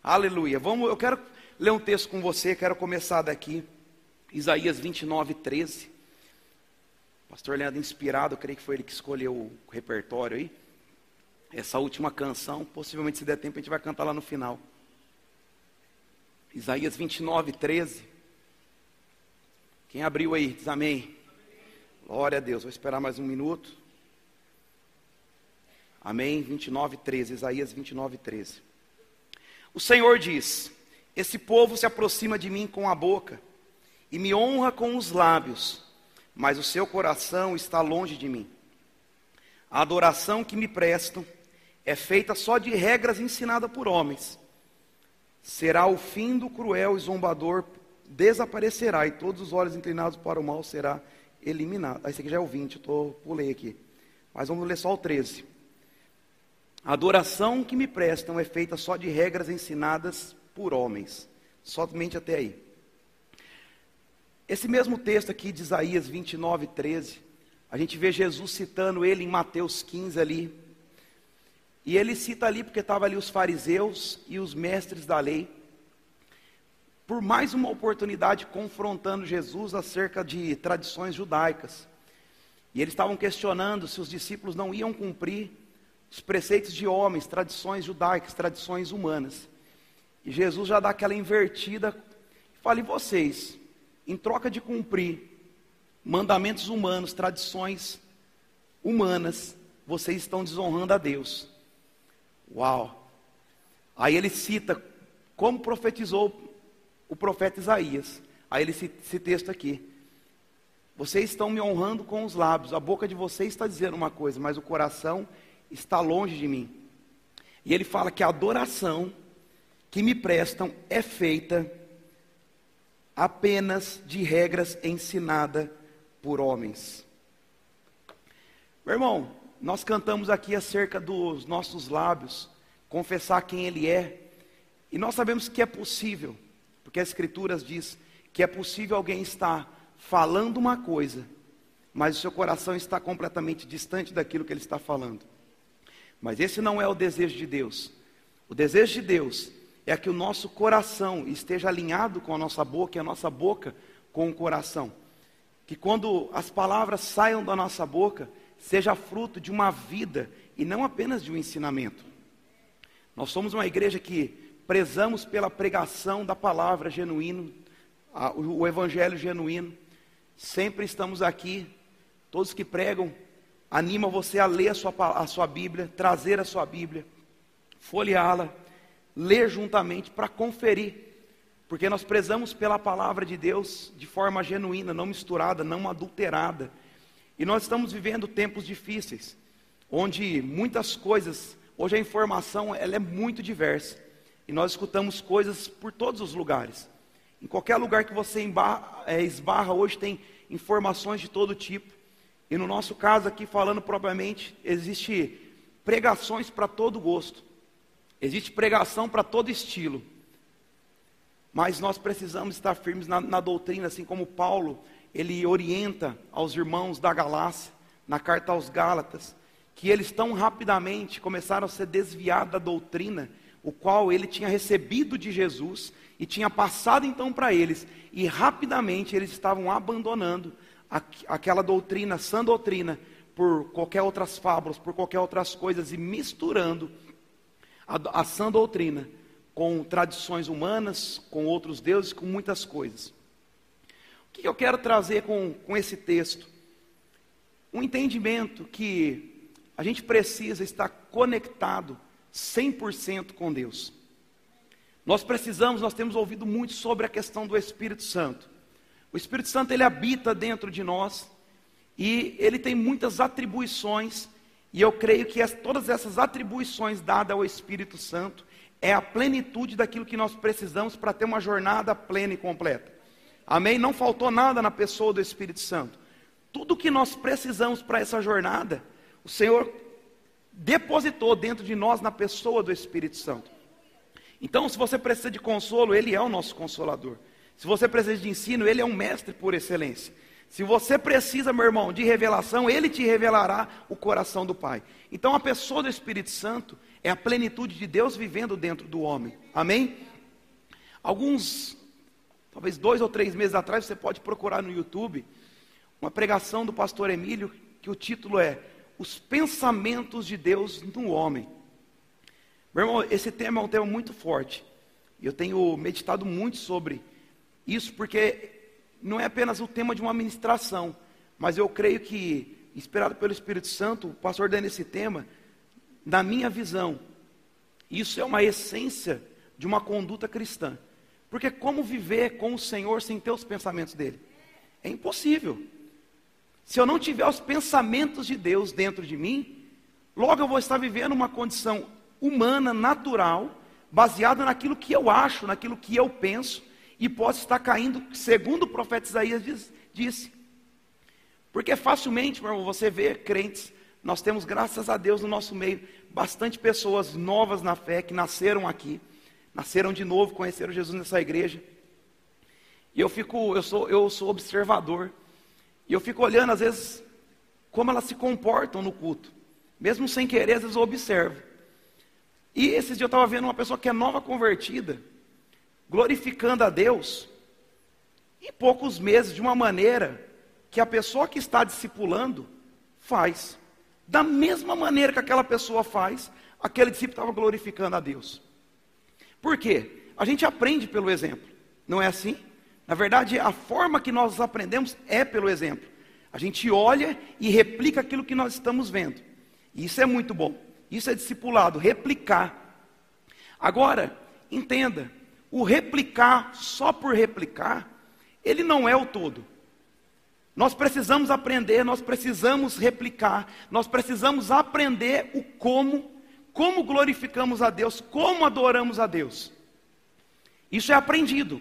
Aleluia. Eu quero ler um texto com você, quero começar daqui. Isaías 29:13. Pastor Leandro, inspirado, eu creio que foi ele que escolheu o repertório aí. Essa última canção, possivelmente se der tempo a gente vai cantar lá no final. Isaías 29:13. Quem abriu aí, diz amém. Glória a Deus, vou esperar mais um minuto. Amém, 29:13, Isaías 29:13. O Senhor diz: esse povo se aproxima de mim com a boca e me honra com os lábios, mas o seu coração está longe de mim. A adoração que me prestam é feita só de regras ensinadas por homens. Será o fim do cruel e zombador, desaparecerá, e todos os olhos inclinados para o mal será eliminado. Esse aqui já é o 20, pulei aqui. Mas vamos ler só o 13. A adoração que me prestam é feita só de regras ensinadas por homens. Somente até aí. Esse mesmo texto aqui de Isaías 29:13, a gente vê Jesus citando ele em Mateus 15 ali. E ele cita ali porque estavam ali os fariseus e os mestres da lei, por mais uma oportunidade confrontando Jesus acerca de tradições judaicas. E eles estavam questionando se os discípulos não iam cumprir os preceitos de homens, tradições judaicas, tradições humanas. E Jesus já dá aquela invertida e fala: e vocês, em troca de cumprir mandamentos humanos, tradições humanas, vocês estão desonrando a Deus. Uau! Aí ele cita como profetizou o profeta Isaías. Aí ele cita esse texto aqui: vocês estão me honrando com os lábios, a boca de vocês está dizendo uma coisa, mas o coração está longe de mim. E ele fala que a adoração que me prestam é feita apenas de regras ensinadas por homens. Meu irmão, nós cantamos aqui acerca dos nossos lábios, confessar quem Ele é. E nós sabemos que é possível, porque as Escrituras diz que é possível alguém estar falando uma coisa, mas o seu coração está completamente distante daquilo que ele está falando. Mas esse não é o desejo de Deus. O desejo de Deus é que o nosso coração esteja alinhado com a nossa boca e a nossa boca com o coração. Que quando as palavras saiam da nossa boca, seja fruto de uma vida e não apenas de um ensinamento. Nós somos uma igreja que prezamos pela pregação da palavra genuína, o evangelho genuíno. Sempre estamos aqui, todos que pregam, anima você a ler a sua Bíblia, trazer a sua Bíblia, folheá-la, ler juntamente para conferir, porque nós prezamos pela palavra de Deus de forma genuína, não misturada, não adulterada. E nós estamos vivendo tempos difíceis, onde muitas coisas, hoje a informação ela é muito diversa, e nós escutamos coisas por todos os lugares. Em qualquer lugar que você esbarra hoje tem informações de todo tipo. E no nosso caso aqui, falando propriamente, existe pregações para todo gosto. Existe pregação para todo estilo. Mas nós precisamos estar firmes na doutrina, assim como Paulo, ele orienta aos irmãos da Galácia, na carta aos Gálatas, que eles tão rapidamente começaram a ser desviados da doutrina, o qual ele tinha recebido de Jesus, e tinha passado então para eles, e rapidamente eles estavam abandonando aquela doutrina, sã doutrina, por qualquer outras fábulas, por qualquer outras coisas, e misturando a sã doutrina com tradições humanas, com outros deuses, com muitas coisas. O que eu quero trazer com esse texto? Um entendimento que a gente precisa estar conectado 100% com Deus. Nós temos ouvido muito sobre a questão do Espírito Santo. O Espírito Santo, ele habita dentro de nós, e ele tem muitas atribuições, e eu creio que todas essas atribuições dadas ao Espírito Santo, é a plenitude daquilo que nós precisamos para ter uma jornada plena e completa. Amém? Não faltou nada na pessoa do Espírito Santo. Tudo que nós precisamos para essa jornada, o Senhor depositou dentro de nós na pessoa do Espírito Santo. Então, se você precisa de consolo, Ele é o nosso consolador. Se você precisa de ensino, Ele é um mestre por excelência. Se você precisa, meu irmão, de revelação, Ele te revelará o coração do Pai. Então a pessoa do Espírito Santo É a plenitude de Deus vivendo dentro do homem. Amém? Talvez 2 ou 3 meses atrás, você pode procurar no YouTube uma pregação do pastor Emílio, que o título é Os Pensamentos de Deus no Homem. Meu irmão, esse tema é um tema muito forte. Eu tenho meditado muito sobre isso, porque não é apenas o tema de uma ministração, mas eu creio que, inspirado pelo Espírito Santo, o pastor dando esse tema, na minha visão, isso é uma essência de uma conduta cristã. Porque como viver com o Senhor sem ter os pensamentos dele? É impossível. Se eu não tiver os pensamentos de Deus dentro de mim, logo eu vou estar vivendo uma condição humana, natural, baseada naquilo que eu acho, naquilo que eu penso, e posso estar caindo, segundo o profeta Isaías disse. Porque facilmente, meu irmão, você vê crentes, nós temos, graças a Deus, no nosso meio, bastante pessoas novas na fé, que nasceram aqui, nasceram de novo, conheceram Jesus nessa igreja. E eu sou observador, e eu fico olhando, às vezes, como elas se comportam no culto. Mesmo sem querer, às vezes eu observo. E esses dias eu estava vendo uma pessoa que é nova convertida, glorificando a Deus, em poucos meses, de uma maneira que a pessoa que está discipulando faz. Da mesma maneira que aquela pessoa faz, aquele discípulo estava glorificando a Deus. Por quê? A gente aprende pelo exemplo, não é assim? Na verdade, a forma que nós aprendemos é pelo exemplo. A gente olha e replica aquilo que nós estamos vendo. E isso é muito bom. Isso é discipulado, replicar. Agora, entenda, o replicar só por replicar, ele não é o todo. Nós precisamos aprender, nós precisamos replicar, nós precisamos aprender o como glorificamos a Deus, como adoramos a Deus. Isso é aprendido.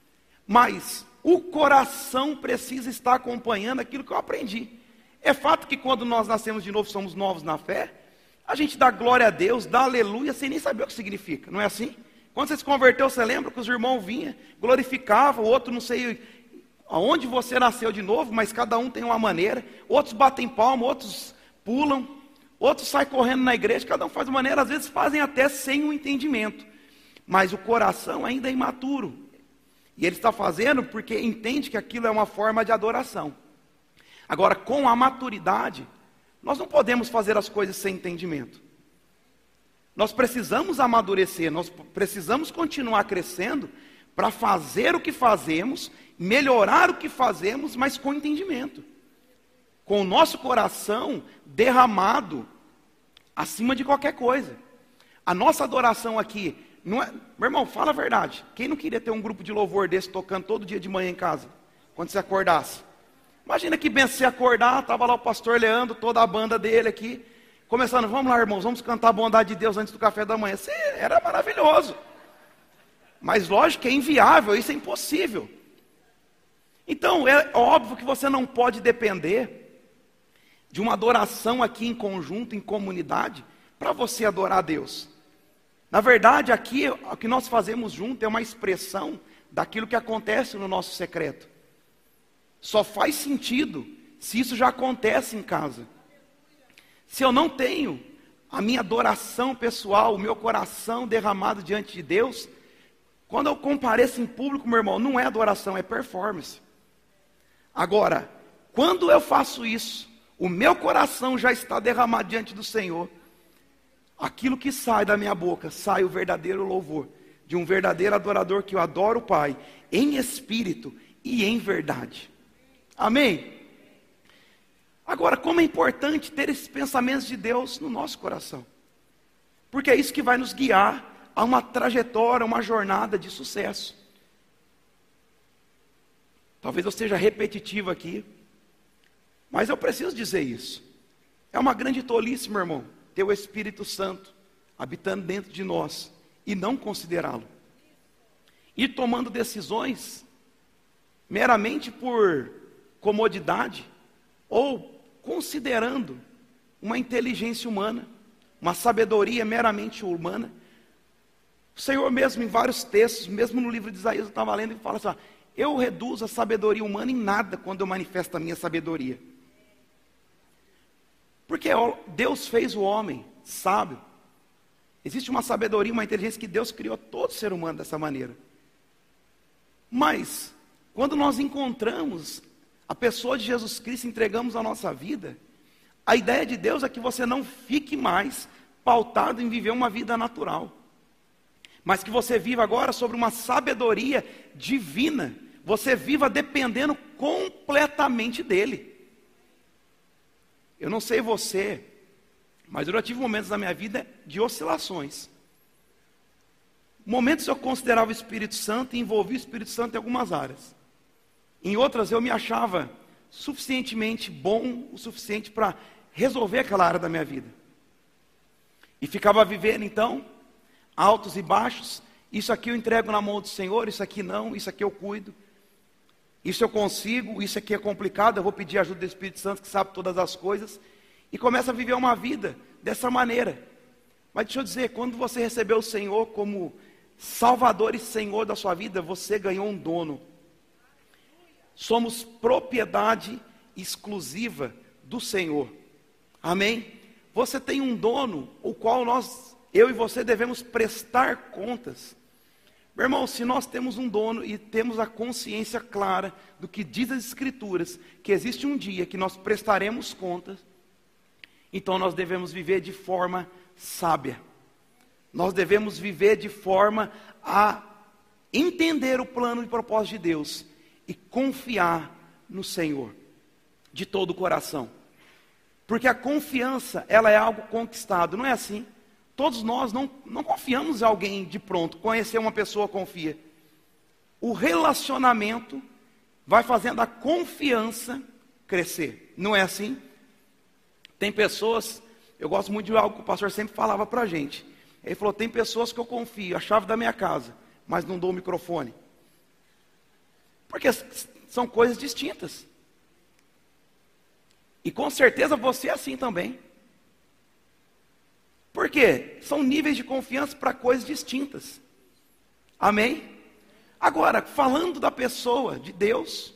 Mas o coração precisa estar acompanhando aquilo que eu aprendi. É fato que quando nós nascemos de novo, somos novos na fé, a gente dá glória a Deus, dá aleluia, sem nem saber o que significa, não é assim? Quando você se converteu, você lembra que os irmãos vinham, glorificavam, o outro não sei aonde você nasceu de novo, mas cada um tem uma maneira. Outros batem palma, outros pulam, outros saem correndo na igreja, cada um faz uma maneira, às vezes fazem até sem o entendimento. Mas o coração ainda é imaturo. E ele está fazendo porque entende que aquilo é uma forma de adoração. Agora, com a maturidade, nós não podemos fazer as coisas sem entendimento. Nós precisamos amadurecer, nós precisamos continuar crescendo para fazer o que fazemos, melhorar o que fazemos, mas com entendimento. Com o nosso coração derramado acima de qualquer coisa. A nossa adoração aqui não é... Meu irmão, fala a verdade. Quem não queria ter um grupo de louvor desse tocando todo dia de manhã em casa? Quando você acordasse. Imagina que bem, se você acordar, estava lá o pastor Leandro, toda a banda dele aqui, começando, vamos lá irmãos, vamos cantar a bondade de Deus antes do café da manhã. Isso era maravilhoso. Mas lógico que é inviável, isso é impossível. Então é óbvio que você não pode depender de uma adoração aqui em conjunto, em comunidade, para você adorar a Deus. Na verdade, aqui, o que nós fazemos junto é uma expressão daquilo que acontece no nosso secreto. Só faz sentido se isso já acontece em casa. Se eu não tenho a minha adoração pessoal, o meu coração derramado diante de Deus, quando eu compareço em público, meu irmão, não é adoração, é performance. Agora, quando eu faço isso, o meu coração já está derramado diante do Senhor, aquilo que sai da minha boca, sai o verdadeiro louvor, de um verdadeiro adorador que eu adoro o Pai, em espírito e em verdade. Amém? Agora, como é importante ter esses pensamentos de Deus no nosso coração. Porque é isso que vai nos guiar a uma trajetória, uma jornada de sucesso. Talvez eu seja repetitivo aqui, mas eu preciso dizer isso. É uma grande tolice, meu irmão, ter o Espírito Santo habitando dentro de nós e não considerá-lo. Ir tomando decisões meramente por comodidade ou considerando uma inteligência humana, uma sabedoria meramente humana. O Senhor mesmo em vários textos, mesmo no livro de Isaías eu estava lendo, ele fala assim, eu reduzo a sabedoria humana em nada quando eu manifesto a minha sabedoria. Porque Deus fez o homem sábio Existe uma sabedoria, uma inteligência que Deus criou todo ser humano dessa maneira. Mas, quando nós encontramos a pessoa de Jesus Cristo, entregamos a nossa vida, a ideia de Deus é que você não fique mais pautado em viver uma vida natural, mas que você viva agora sobre uma sabedoria divina, você viva dependendo completamente dEle. Eu não sei você, mas eu já tive momentos na minha vida de oscilações. Momentos eu considerava o Espírito Santo e envolvia o Espírito Santo em algumas áreas. Em outras eu me achava suficientemente bom, o suficiente para resolver aquela área da minha vida. E ficava vivendo então, altos e baixos. Isso aqui eu entrego na mão do Senhor, isso aqui não, isso aqui eu cuido. Isso eu consigo, isso aqui é complicado, eu vou pedir ajuda do Espírito Santo que sabe todas as coisas. E começa a viver uma vida dessa maneira. Mas deixa eu dizer, quando você recebeu o Senhor como Salvador e Senhor da sua vida, você ganhou um dono. Somos propriedade exclusiva do Senhor. Amém? Você tem um dono, o qual eu e você devemos prestar contas. Meu irmão, se nós temos um dono e temos a consciência clara do que diz as Escrituras, que existe um dia que nós prestaremos contas, então nós devemos viver de forma sábia. Nós devemos viver de forma a entender o plano e propósito de Deus e confiar no Senhor de todo o coração. Porque a confiança, ela é algo conquistado, não é assim? Todos nós não confiamos em alguém de pronto. Conhecer uma pessoa confia. O relacionamento vai fazendo a confiança crescer. Não é assim? Tem pessoas, eu gosto muito de algo que o pastor sempre falava para a gente. Ele falou, tem pessoas que eu confio, a chave da minha casa, mas não dou o microfone. Porque são coisas distintas. E com certeza você é assim também. Por quê? São níveis de confiança para coisas distintas. Amém? Agora, falando da pessoa de Deus,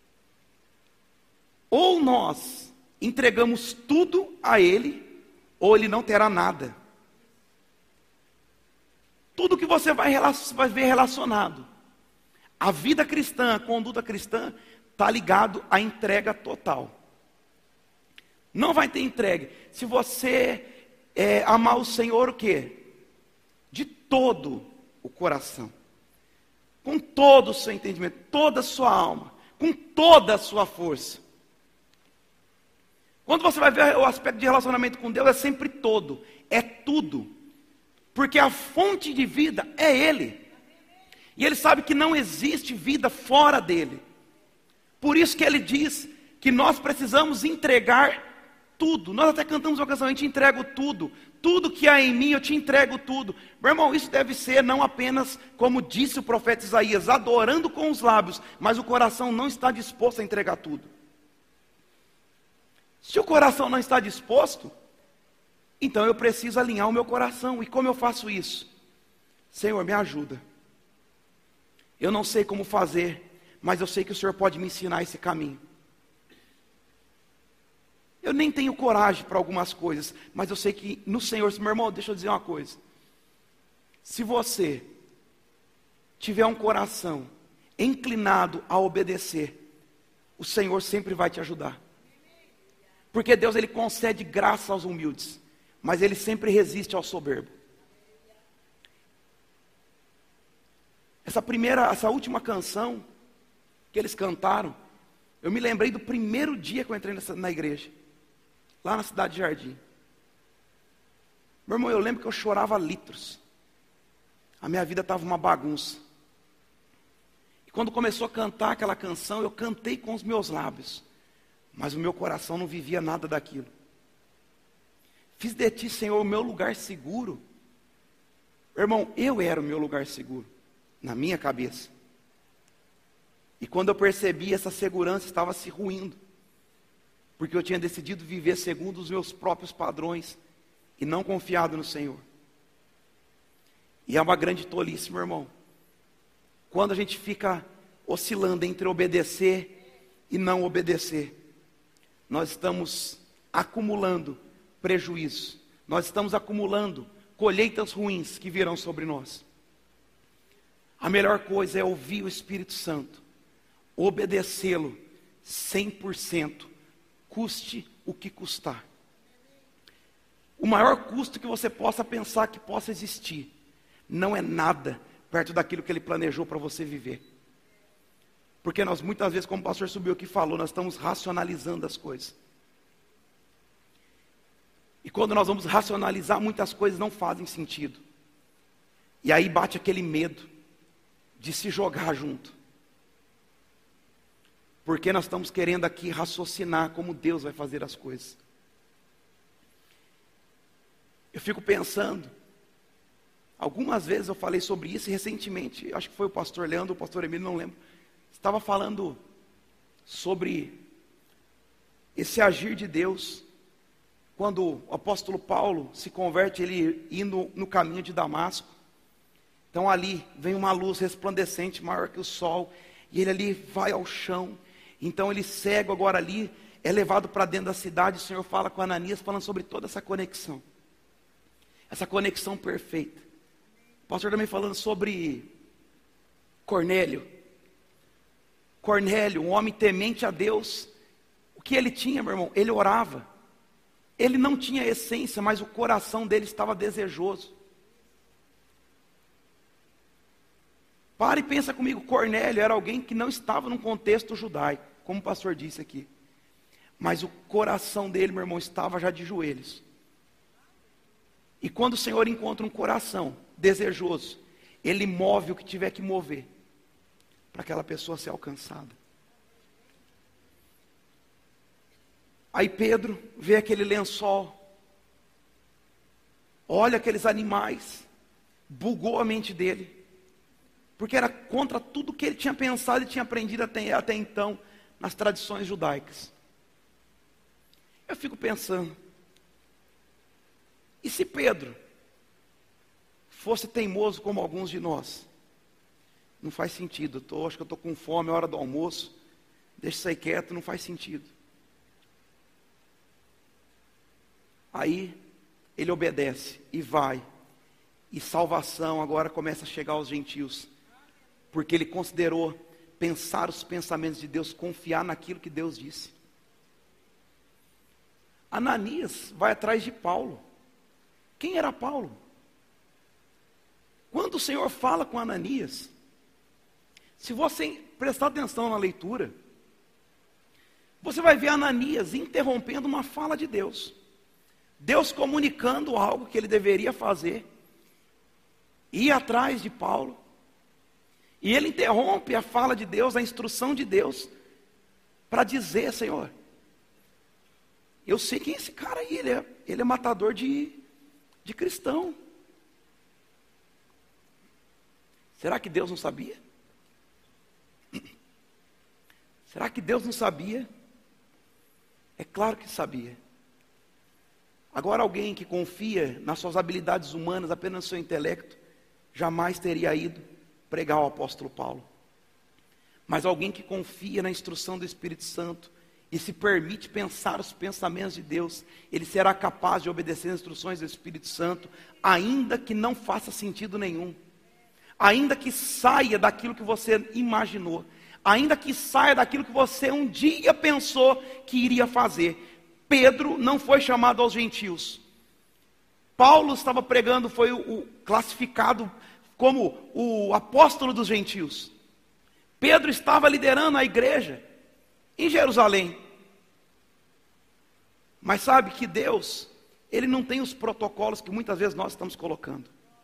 ou nós entregamos tudo a Ele, ou Ele não terá nada. Tudo que você vai ver relacionado à vida cristã, à conduta cristã, está ligado à entrega total. Não vai ter entrega. Se você amar o Senhor o quê? De todo o coração. Com todo o seu entendimento, toda a sua alma, com toda a sua força. Quando você vai ver o aspecto de relacionamento com Deus, é sempre todo, é tudo. Porque a fonte de vida é Ele. E Ele sabe que não existe vida fora dEle. Por isso que Ele diz que nós precisamos entregar tudo. Nós até cantamos uma canção, a gente entrega tudo. Tudo que há em mim, eu te entrego tudo. Meu irmão, isso deve ser não apenas, como disse o profeta Isaías, adorando com os lábios, mas o coração não está disposto a entregar tudo. Se o coração não está disposto, então eu preciso alinhar o meu coração. E como eu faço isso? Senhor, me ajuda. Eu não sei como fazer, mas eu sei que o Senhor pode me ensinar esse caminho. Eu nem tenho coragem para algumas coisas, mas eu sei que no Senhor, meu irmão, deixa eu dizer uma coisa. Se você tiver um coração inclinado a obedecer, o Senhor sempre vai te ajudar. Porque Deus, Ele concede graça aos humildes, mas Ele sempre resiste ao soberbo. Essa última canção que eles cantaram, eu me lembrei do primeiro dia que eu entrei na igreja, lá na cidade de Jardim. Meu irmão, eu lembro que eu chorava litros. A minha vida estava uma bagunça. E quando começou a cantar aquela canção, eu cantei com os meus lábios, mas o meu coração não vivia nada daquilo. Fiz de ti, Senhor, o meu lugar seguro. Meu irmão, eu era o meu lugar seguro, na minha cabeça. E quando eu percebi, essa segurança estava se ruindo, porque eu tinha decidido viver segundo os meus próprios padrões, e não confiado no Senhor. E é uma grande tolice, meu irmão, quando a gente fica oscilando entre obedecer e não obedecer. Nós estamos acumulando prejuízo, nós estamos acumulando colheitas ruins que virão sobre nós. A melhor coisa é ouvir o Espírito Santo, obedecê-lo 100%, custe o que custar. O maior custo que você possa pensar que possa existir, não é nada perto daquilo que Ele planejou para você viver. Porque nós muitas vezes, como o pastor subiu aqui e falou, nós estamos racionalizando as coisas. E quando nós vamos racionalizar, muitas coisas não fazem sentido. E aí bate aquele medo de se jogar junto. Porque nós estamos querendo aqui raciocinar como Deus vai fazer as coisas. Eu fico pensando, algumas vezes eu falei sobre isso, e recentemente, acho que foi o pastor Leandro, o pastor Emílio, não lembro, estava falando sobre esse agir de Deus, quando o apóstolo Paulo se converte, ele indo no caminho de Damasco. Então ali vem uma luz resplandecente, maior que o sol, e ele ali vai ao chão. Então ele cego agora ali, é levado para dentro da cidade. O Senhor fala com Ananias, falando sobre toda essa conexão. Essa conexão perfeita. O pastor também falando sobre Cornélio. Cornélio, um homem temente a Deus. O que ele tinha, meu irmão? Ele orava. Ele não tinha essência, mas o coração dele estava desejoso. Para e pensa comigo, Cornélio era alguém que não estava num contexto judaico, como o pastor disse aqui. Mas o coração dele, meu irmão, estava já de joelhos. E quando o Senhor encontra um coração desejoso, Ele move o que tiver que mover, para aquela pessoa ser alcançada. Aí Pedro vê aquele lençol, olha aqueles animais, bugou a mente dele, porque era contra tudo que ele tinha pensado e tinha aprendido até então, nas tradições judaicas. Eu fico pensando, e se Pedro fosse teimoso como alguns de nós? Não faz sentido, acho que eu estou com fome, é hora do almoço, deixa isso aí quieto, não faz sentido. Aí ele obedece e vai, e salvação agora começa a chegar aos gentios, porque ele considerou pensar os pensamentos de Deus, confiar naquilo que Deus disse. Ananias vai atrás de Paulo. Quem era Paulo? Quando o Senhor fala com Ananias, se você prestar atenção na leitura, você vai ver Ananias interrompendo uma fala de Deus. Deus comunicando algo que ele deveria fazer, ir atrás de Paulo, e ele interrompe a fala de Deus, a instrução de Deus, para dizer: Senhor, eu sei quem é esse cara aí, ele é matador de cristão. Será que Deus não sabia? Será que Deus não sabia? É claro que sabia. Agora, alguém que confia nas suas habilidades humanas, apenas no seu intelecto, jamais teria ido pregar ao apóstolo Paulo. Mas alguém que confia na instrução do Espírito Santo e se permite pensar os pensamentos de Deus, ele será capaz de obedecer as instruções do Espírito Santo, ainda que não faça sentido nenhum, ainda que saia daquilo que você imaginou, ainda que saia daquilo que você um dia pensou que iria fazer. Pedro não foi chamado aos gentios. Paulo estava pregando, foi o classificado como o apóstolo dos gentios. Pedro estava liderando a igreja em Jerusalém. Mas sabe que Deus, Ele não tem os protocolos que muitas vezes nós estamos colocando.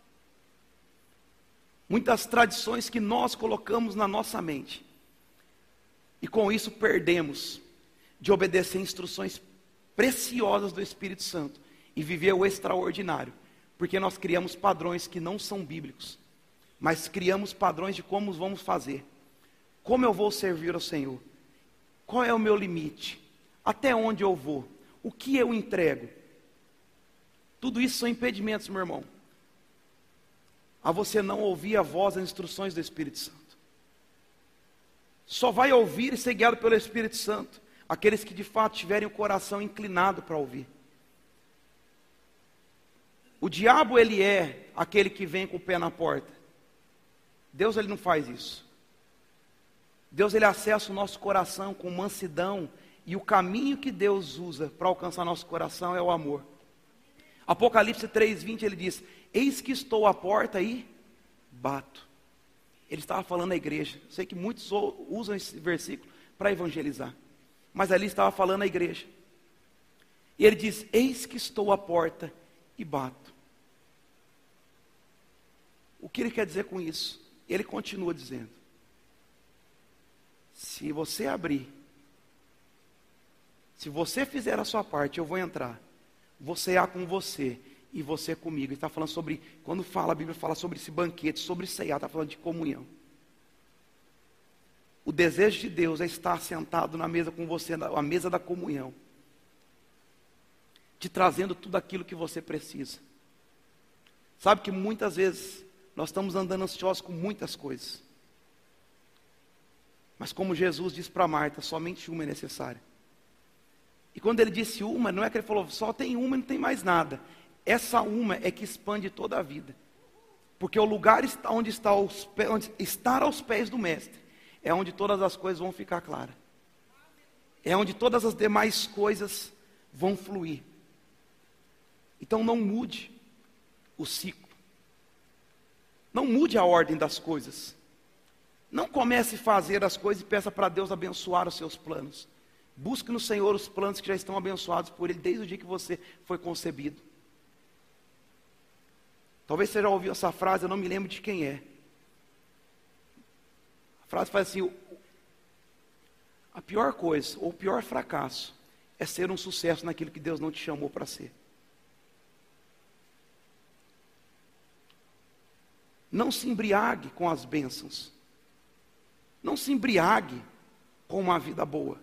Muitas tradições que nós colocamos na nossa mente. E com isso perdemos de obedecer instruções preciosas do Espírito Santo e viver o extraordinário, porque nós criamos padrões que não são bíblicos, mas criamos padrões de como vamos fazer, como eu vou servir ao Senhor, qual é o meu limite, até onde eu vou, o que eu entrego. Tudo isso são impedimentos, meu irmão, a você não ouvir a voz das instruções do Espírito Santo. Só vai ouvir e ser guiado pelo Espírito Santo aqueles que de fato tiverem o coração inclinado para ouvir. O diabo, ele é aquele que vem com o pé na porta. Deus, ele não faz isso. Deus, ele acessa o nosso coração com mansidão, e o caminho que Deus usa para alcançar nosso coração é o amor. Apocalipse 3:20, ele diz: eis que estou à porta e bato. Ele estava falando à igreja. Sei que muitos usam esse versículo para evangelizar, mas ali estava falando à igreja. E ele diz: eis que estou à porta e bato. O que ele quer dizer com isso? Ele continua dizendo: se você abrir, se você fizer a sua parte, eu vou entrar. Você há com você e você comigo. Ele está falando sobre, quando fala, a Bíblia fala sobre esse banquete, sobre ceiar, está falando de comunhão. O desejo de Deus é estar sentado na mesa com você, a mesa da comunhão, te trazendo tudo aquilo que você precisa. Sabe que muitas vezes nós estamos andando ansiosos com muitas coisas, mas como Jesus disse para Marta, somente uma é necessária. E quando ele disse uma, não é que ele falou, só tem uma e não tem mais nada. Essa uma é que expande toda a vida. Porque o lugar onde estar aos pés do Mestre, é onde todas as coisas vão ficar claras. É onde todas as demais coisas vão fluir. Então não mude o ciclo. Não mude a ordem das coisas. Não comece a fazer as coisas e peça para Deus abençoar os seus planos. Busque no Senhor os planos que já estão abençoados por Ele desde o dia que você foi concebido. Talvez você já ouviu essa frase, eu não me lembro de quem é. A frase faz assim: a pior coisa, ou o pior fracasso, é ser um sucesso naquilo que Deus não te chamou para ser. Não se embriague com as bênçãos. Não se embriague com uma vida boa.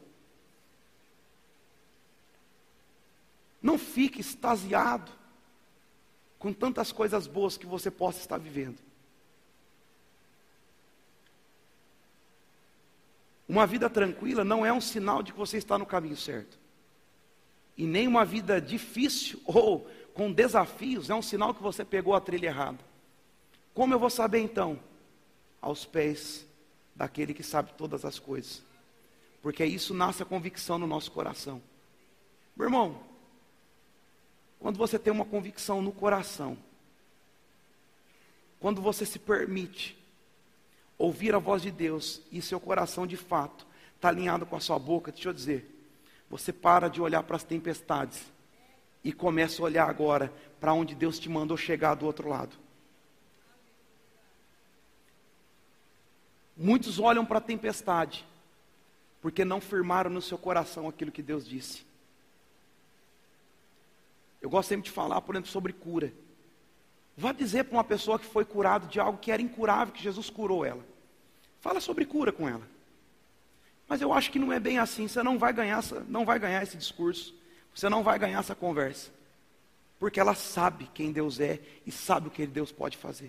Não fique extasiado com tantas coisas boas que você possa estar vivendo. Uma vida tranquila não é um sinal de que você está no caminho certo. E nem uma vida difícil ou com desafios é um sinal que você pegou a trilha errada. Como eu vou saber então? Aos pés daquele que sabe todas as coisas. Porque isso nasce a convicção no nosso coração. Meu irmão, quando você tem uma convicção no coração, quando você se permite ouvir a voz de Deus e seu coração de fato está alinhado com a sua boca, deixa eu dizer, você para de olhar para as tempestades e começa a olhar agora para onde Deus te mandou chegar do outro lado. Muitos olham para a tempestade porque não firmaram no seu coração aquilo que Deus disse. Eu gosto sempre de falar, por exemplo, sobre cura. Vá dizer para uma pessoa que foi curada de algo que era incurável, que Jesus curou ela. Fala sobre cura com ela. Mas eu acho que não é bem assim. Você não vai ganhar esse discurso. Você não vai ganhar essa conversa. Porque ela sabe quem Deus é e sabe o que Deus pode fazer.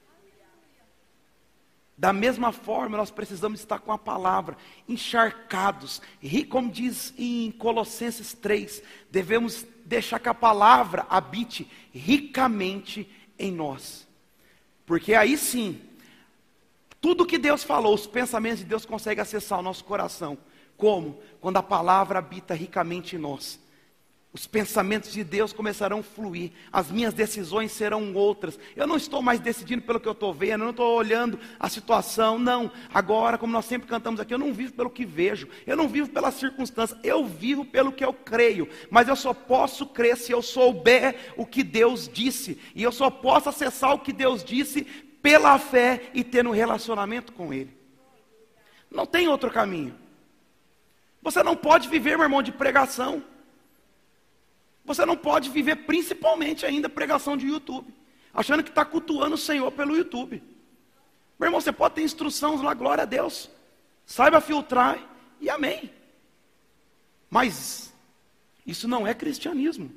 Da mesma forma, nós precisamos estar com a palavra, encharcados. E como diz em Colossenses 3, devemos deixar que a palavra habite ricamente em nós. Porque aí sim, tudo que Deus falou, os pensamentos de Deus conseguem acessar o nosso coração. Como? Quando a palavra habita ricamente em nós. Os pensamentos de Deus começarão a fluir. As minhas decisões serão outras. Eu não estou mais decidindo pelo que eu estou vendo. Eu não estou olhando a situação. Não. Agora, como nós sempre cantamos aqui, eu não vivo pelo que vejo. Eu não vivo pelas circunstâncias. Eu vivo pelo que eu creio. Mas eu só posso crer se eu souber o que Deus disse. E eu só posso acessar o que Deus disse pela fé e ter um relacionamento com Ele. Não tem outro caminho. Você não pode viver, meu irmão, de pregação. Você não pode viver principalmente ainda pregação de YouTube, achando que está cultuando o Senhor pelo YouTube. Meu irmão, você pode ter instruções lá, glória a Deus. Saiba filtrar e amém. Mas isso não é cristianismo.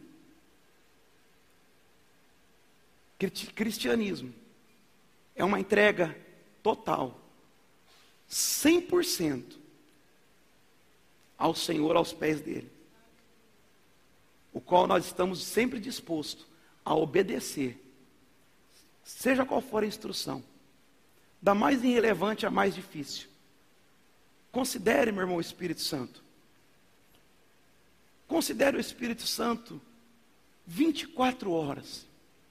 Cristianismo é uma entrega total, 100% ao Senhor, aos pés dele. O qual nós estamos sempre dispostos a obedecer, seja qual for a instrução, da mais irrelevante à mais difícil. Considere, meu irmão, o Espírito Santo. Considere o Espírito Santo 24 horas.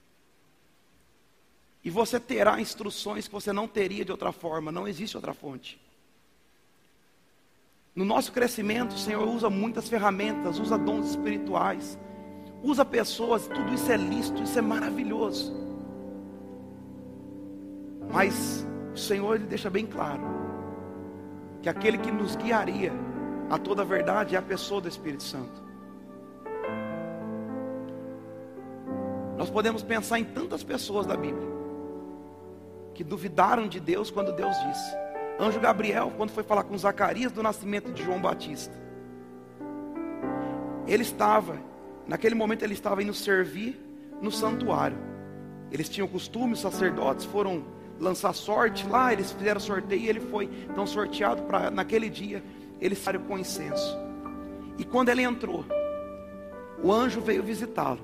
E você terá instruções que você não teria de outra forma, não existe outra fonte. No nosso crescimento, o Senhor usa muitas ferramentas, usa dons espirituais, usa pessoas, tudo isso é lícito, isso é maravilhoso. Mas o Senhor, Ele deixa bem claro, que aquele que nos guiaria a toda a verdade é a pessoa do Espírito Santo. Nós podemos pensar em tantas pessoas da Bíblia, que duvidaram de Deus quando Deus disse. Anjo Gabriel, quando foi falar com Zacarias do nascimento de João Batista, naquele momento ele estava indo servir no santuário. Eles tinham costume, os sacerdotes foram lançar sorte lá, eles fizeram sorteio e ele foi então sorteado para naquele dia, ele saiu com incenso. E quando ele entrou, o anjo veio visitá-lo.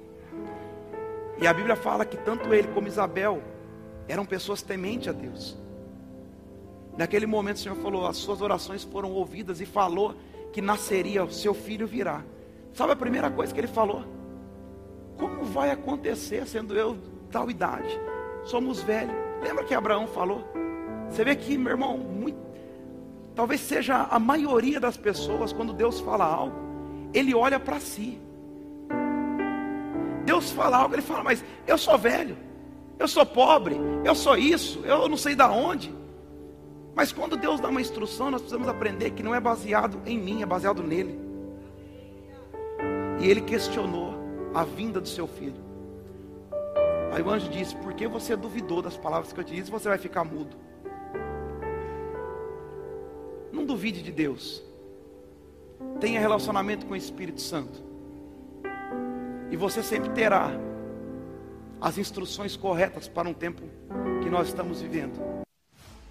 E a Bíblia fala que tanto ele como Isabel eram pessoas tementes a Deus. Naquele momento o Senhor falou, as suas orações foram ouvidas, e falou que nasceria, o seu filho virá. Sabe a primeira coisa que ele falou? Como vai acontecer sendo eu tal idade? Somos velhos. Lembra que Abraão falou? Você vê que, meu irmão, talvez seja a maioria das pessoas, quando Deus fala algo, ele olha para si. Deus fala algo, ele fala, mas eu sou velho, eu sou pobre, eu sou isso, eu não sei da onde. Mas quando Deus dá uma instrução, nós precisamos aprender que não é baseado em mim, é baseado nele. E ele questionou a vinda do seu filho. Aí o anjo disse, por que você duvidou das palavras que eu te disse, você vai ficar mudo? Não duvide de Deus. Tenha relacionamento com o Espírito Santo. E você sempre terá as instruções corretas para um tempo que nós estamos vivendo.